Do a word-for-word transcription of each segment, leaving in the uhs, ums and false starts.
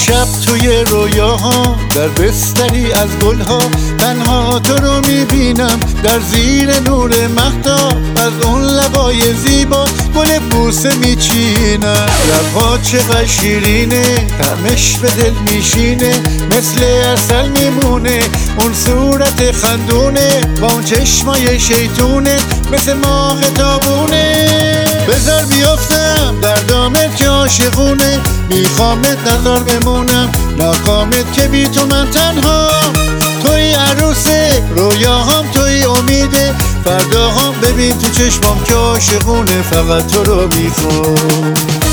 شب توی رویاها در بستری از گلها تنها تو رو میبینم در زیر نور مهتاب. از اون لبای زیبا گل بوسه میچینم. لبها چقدر شیرینه طعمش به دل میشینه، مثل عسل میمونه اون صورت خندونه با اون چشمای شیطونه مثل ماه تابونه. بذار بیافتم در دامت که عاشقونه، میخوامت نظر بمونم ناکامت که بی تو من تنها. توی عروسه رویاهام توی امیده، فرداهام ببین تو چشمام که عاشقونه فقط تو رو میخوام.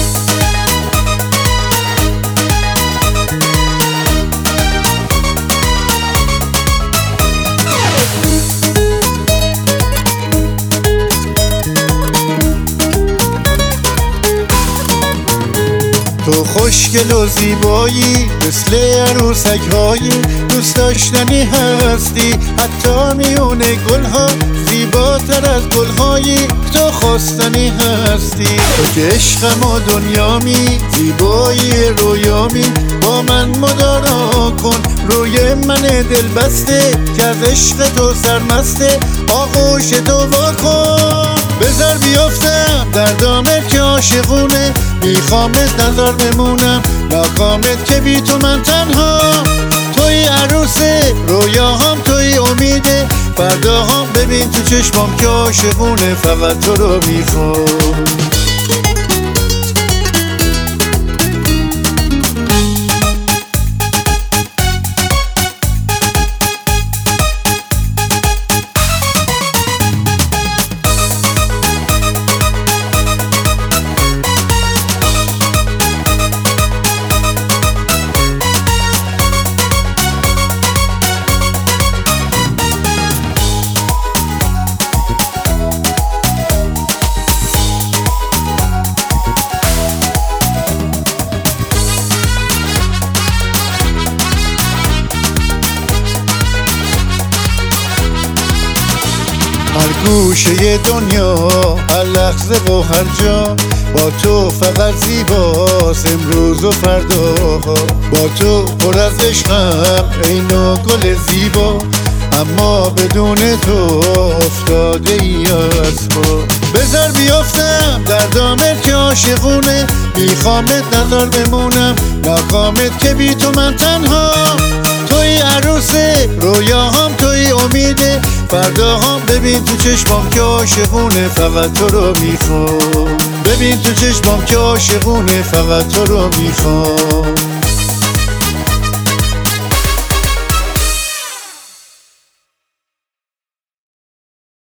تو خوشگل و زیبایی مثل عروسک هایی، دوست داشتنی هستی حتی میونه گلها، زیباتر از گلهایی تو خواستنی هستی. تو که عشقم و دنیامی زیبایی رویامی، با من مدارا کن روی من دل بسته که از عشق تو سرمسته آغوش تو واکن. بذار بیافتم در دامت که عاشقونه، میخوامت نظر بمونم ناکامت که بی تو من تنها. توی عروسه رویاهام توی امیده، فرداهام ببین تو چشمام که عاشقونه فقط تو رو میخوام. هر گوشه دنیا هر لحظه و هر جا با تو فقط زیباست امروز و فرداها. با تو پر از عشقم ای نوع گل زیبا، اما بدون تو افتاده ای از پا. بذار بیافتم در دامت که عاشقونه، میخوامت نظر بمونم ناکامت که بی تو من تنها. توی عروسه رویاهام توی امیده، فرداهام ببین تو چشمام که عاشقونه فقط تو رو میخوام. ببین تو چشمام که عاشقونه فقط تو رو میخوام.